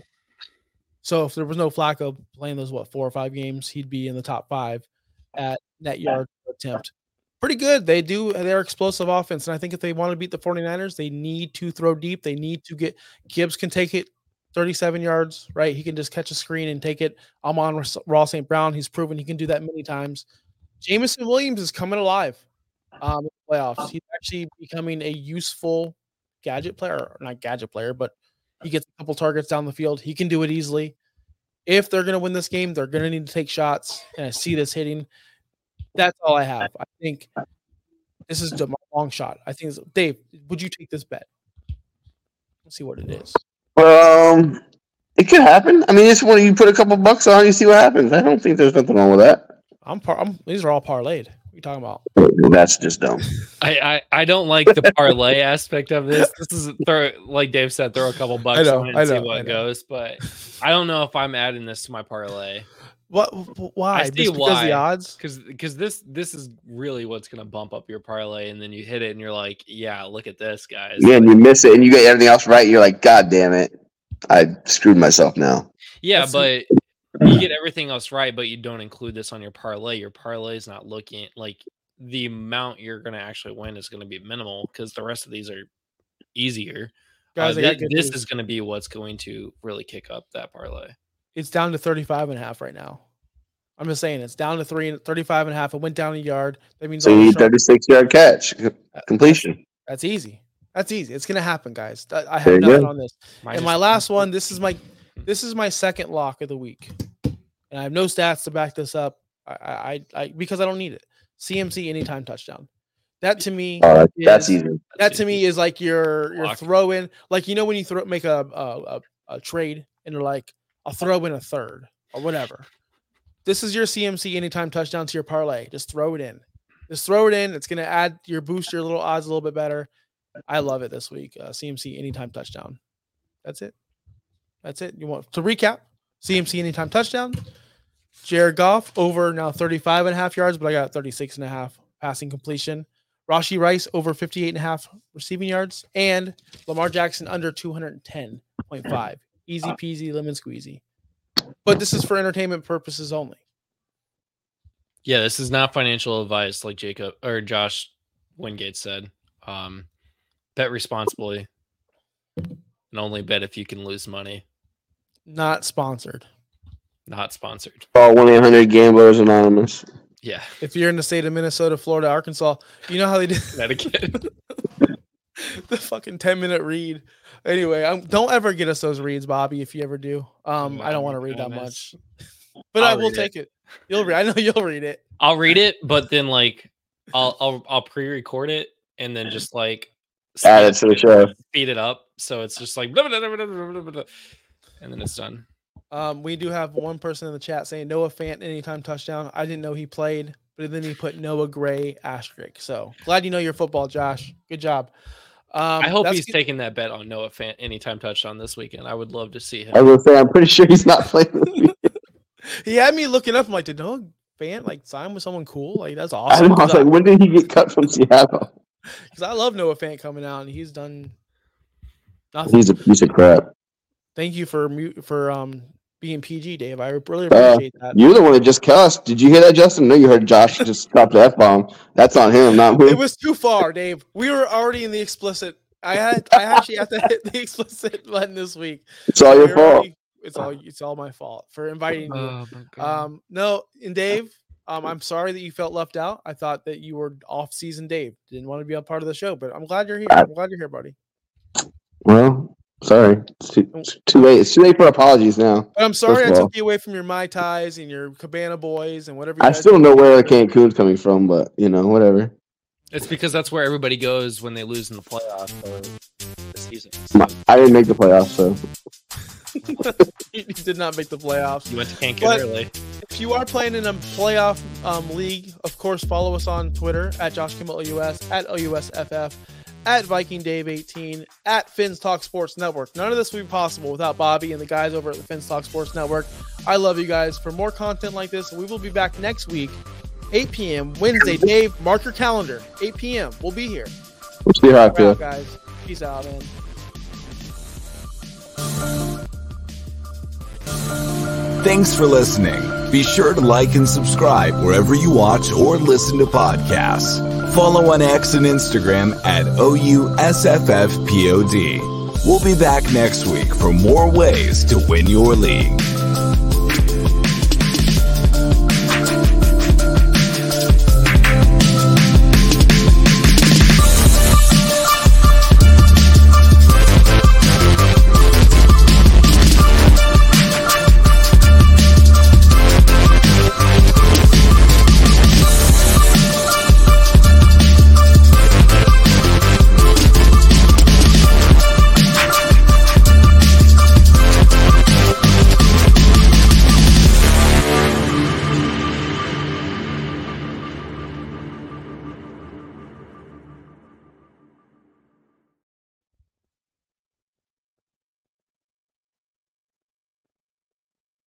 So if there was no Flacco playing those, what, four or five games, he'd be in the top five at net yards per attempt. Pretty good. They do their explosive offense. And I think if they want to beat the 49ers, they need to throw deep. They need to get Gibbs can take it thirty-seven yards, right? He can just catch a screen and take it. Amon Ross Saint Brown, he's proven he can do that many times. Jameson Williams is coming alive um, in the playoffs. He's actually becoming a useful gadget player, or not gadget player, but he gets a couple targets down the field. He can do it easily. If they're going to win this game, they're going to need to take shots. And I see this hitting. That's all I have. I think this is a long shot. I think, it's, Dave, would you take this bet? Let's see what it is. Um, it could happen. I mean, it's when you put a couple bucks on, you see what happens. I don't think there's nothing wrong with that. I'm, par- I'm these are all parlayed. What are you talking about? That's just dumb. I, I, I don't like the parlay aspect of this. This is throw, like Dave said, throw a couple bucks I know, on it and I see know, what I know. goes. But I don't know if I'm adding this to my parlay What? Why? I see Just because why. the odds? because because this this is really what's going to bump up your parlay, and then you hit it and you're like, yeah, look at this, guys. Yeah, and you miss it, and you get everything else right. You're like, God damn it, I screwed myself now. Yeah, That's- but you get everything else right, but you don't include this on your parlay. Your parlay is not looking like the amount you're going to actually win is going to be minimal because the rest of these are easier. Guys, Uh, I got thi- good this news. is going to be what's going to really kick up that parlay. It's down to thirty-five and a half right now. I'm just saying it's down to three, thirty-five and a half. It went down a yard. That means So all you the need sharp- thirty-six yard catch completion. That's easy. That's easy. It's gonna happen, guys. I I There have you nothing go. on this. Minus And my last one, this is my this is my second lock of the week. And I have no stats to back this up. I I, I because I don't need it. C M C anytime touchdown. That to me Oh, that, that's is- easy. that to me is like your your Lock. throw in, like you know when you throw make a a, a, a trade and they're like, I'll throw in a third or whatever. This is your C M C anytime touchdown to your parlay. Just throw it in. Just throw it in. It's gonna add your boost your little odds a little bit better. I love it this week. Uh, C M C anytime touchdown. That's it. That's it. You want to recap? C M C anytime touchdown. Jared Goff over now thirty-five and a half yards, but I got thirty-six and a half passing completion. Rashee Rice over fifty-eight and a half receiving yards, and Lamar Jackson under two hundred ten point five. Easy peasy, lemon squeezy. But this is for entertainment purposes only. Yeah, this is not financial advice, like Jacob or Josh Wingate said. Um, bet responsibly, and only bet if you can lose money. Not sponsored. Not sponsored. Call one eight hundred Gamblers Anonymous. Yeah. If you're in the state of Minnesota, Florida, Arkansas, you know how they did Connecticut. the fucking ten minute read. Anyway, um, don't ever get us those reads, Bobby. If you ever do, um, Oh I don't my want to read that goodness. much, but I'll I will read take it. it. You'll read. I know you'll read it. I'll read it, but then like I'll I'll I'll pre-record it and then just like Add it to the show. speed it up, so it's just like blah, blah, blah, blah, blah, blah, blah, and then it's done. Um, we do have one person in the chat saying Noah Fant anytime touchdown. I didn't know he played, but then he put Noah Gray asterisk. So glad you know your football, Josh. Good job. Um, I hope that's he's good. taking that bet on Noah Fant anytime touchdown this weekend. I would love to see him. I was gonna say, I'm pretty sure he's not playing this week. He had me looking up. I'm like, did Noah Fant like sign with someone cool? Like that's I, awesome. know, I was like, when did he get cut from Seattle? Because I love Noah Fant coming out, and he's done nothing. He's a piece of crap. Thank you for mute for um being P G, Dave. I really Uh, appreciate that. You're the one that just cussed. Did you hear that, Justin? No, you heard Josh just drop the F bomb. That's on him, not me. It was too far, Dave. We were already in the explicit. I had I actually have to hit the explicit button this week. It's all your We're fault. already- It's all it's all my fault for inviting you. Oh my God. Um, no, and Dave, um, I'm sorry that you felt left out. I thought that you were off-season Dave. Didn't want to be a part of the show, but I'm glad you're here. I'm glad you're here, buddy. Well, sorry. It's too, it's too late. It's too late for apologies now. But I'm sorry I of all- took you away from your Mai Tais and your Cabana Boys and whatever. You I guys still do. don't know where the Cancun's coming from, but, you know, whatever. It's because that's where everybody goes when they lose in the playoffs or the season. My- I didn't make the playoffs, so. You did not make the playoffs. You went to Cancun But- early. If you are playing in a playoff um, league, of course, follow us on Twitter at Josh Kimmel O U S, at O U S F F, at Viking Dave eighteen, at Fins Talk Sports Network. None of this would be possible without Bobby and the guys over at the Fins Talk Sports Network. I love you guys. For more content like this, we will be back next week, eight p.m. Wednesday. Dave, mark your calendar. eight p.m. We'll be here. We'll see how I We're feel. out, guys. Peace out, man. Thanks for listening. Be sure to like and subscribe wherever you watch or listen to podcasts. Follow on X and Instagram at O U S F F P O D. We'll be back next week for more ways to win your league.